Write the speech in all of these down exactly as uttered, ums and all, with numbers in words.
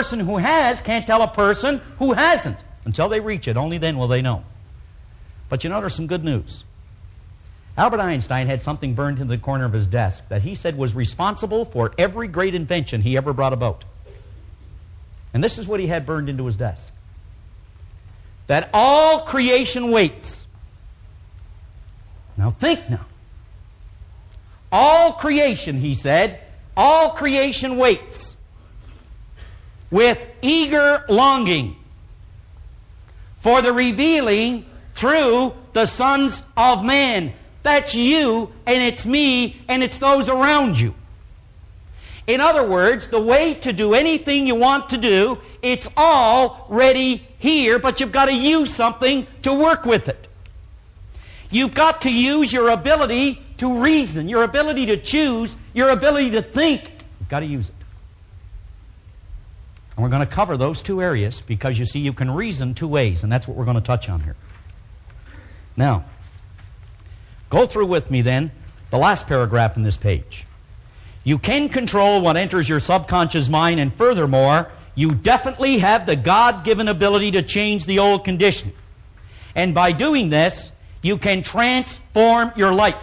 person who has can't tell a person who hasn't. Until they reach it, only then will they know. But you know, there's some good news. Albert Einstein had something burned into the corner of his desk that he said was responsible for every great invention he ever brought about. And this is what he had burned into his desk. That all creation waits. Now think now. All creation, he said, all creation waits with eager longing for the revealing through the sons of man. That's you, and it's me, and it's those around you. In other words, the way to do anything you want to do, it's already here, but you've got to use something to work with it. You've got to use your ability to reason, your ability to choose, your ability to think. You've got to use it. And we're going to cover those two areas because, you see, you can reason two ways, and that's what we're going to touch on here. Now, go through with me then the last paragraph in this page. You can control what enters your subconscious mind, and furthermore, you definitely have the God-given ability to change the old condition. And by doing this, you can transform your life.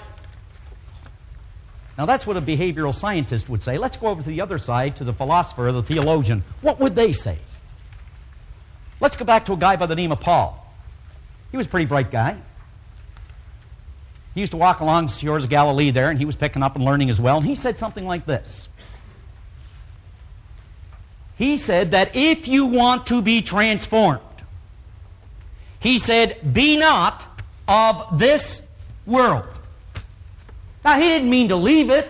Now that's what a behavioral scientist would say. Let's go over to the other side, to the philosopher or the theologian. What would they say? Let's go back to a guy by the name of Paul. He was a pretty bright guy. He used to walk along the shores of Galilee there, and he was picking up and learning as well. And he said something like this. He said that if you want to be transformed, he said, be not of this world. Now, he didn't mean to leave it.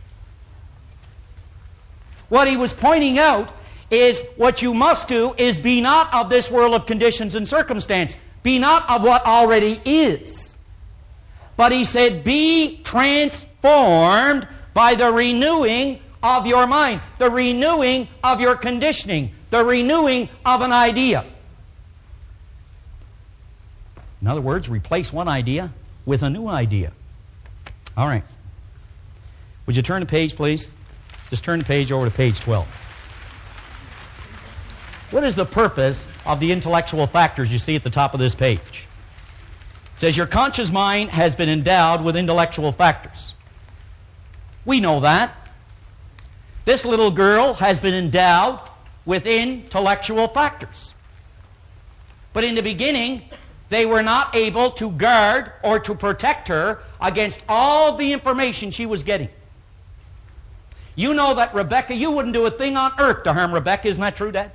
What he was pointing out is what you must do is be not of this world of conditions and circumstance. Be not of what already is. But he said, be transformed by the renewing of your mind, the renewing of your conditioning, the renewing of an idea. In other words, replace one idea with a new idea. All right. Would you turn the page, please? Just turn the page over to page twelve. What is the purpose of the intellectual factors you see at the top of this page? It says your conscious mind has been endowed with intellectual factors. We know that. This little girl has been endowed with intellectual factors. But in the beginning, they were not able to guard or to protect her against all the information she was getting. You know that Rebecca, you wouldn't do a thing on earth to harm Rebecca. Isn't that true, Dad?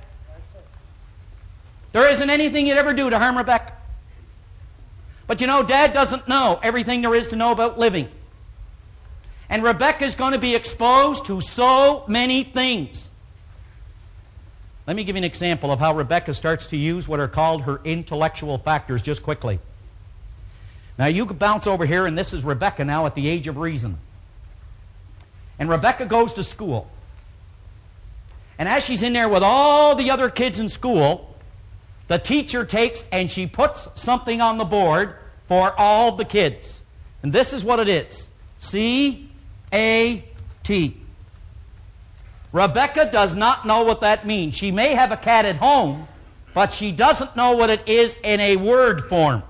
There isn't anything you'd ever do to harm Rebecca. But you know, Dad doesn't know everything there is to know about living. And Rebecca's going to be exposed to so many things. Let me give you an example of how Rebecca starts to use what are called her intellectual factors just quickly. Now you could bounce over here, and this is Rebecca now at the age of reason. And Rebecca goes to school. And as she's in there with all the other kids in school, the teacher takes and she puts something on the board for all the kids. And this is what it is. C A T. Rebecca does not know what that means. She may have a cat at home, but she doesn't know what it is in a word form.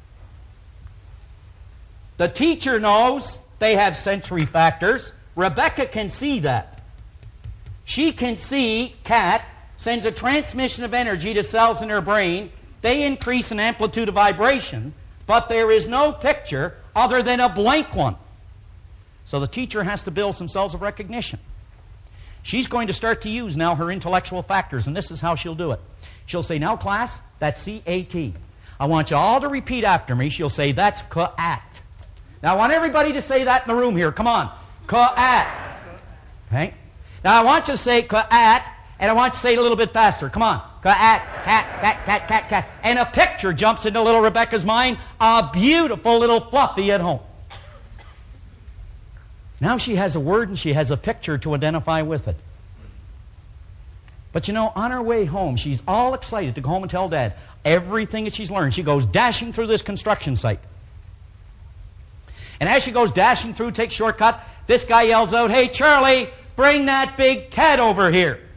The teacher knows they have sensory factors. Rebecca can see that. She can see cat sends a transmission of energy to cells in her brain. They increase in amplitude of vibration, but there is no picture other than a blank one. So the teacher has to build some cells of recognition. She's going to start to use now her intellectual factors, and this is how she'll do it. She'll say, now class, that's C A T. I want you all to repeat after me. She'll say, that's ca-at. Now I want everybody to say that in the room here. Come on. Ca-at. Okay? Now I want you to say ca-at, and I want you to say it a little bit faster. Come on. Ca-at, cat, cat, cat, cat, cat. And a picture jumps into little Rebecca's mind, a beautiful little Fluffy at home. Now she has a word and she has a picture to identify with it. But you know, on her way home, she's all excited to go home and tell Dad everything that she's learned. She goes dashing through this construction site. And as she goes dashing through, takes shortcut, this guy yells out, hey, Charlie, bring that big cat over here.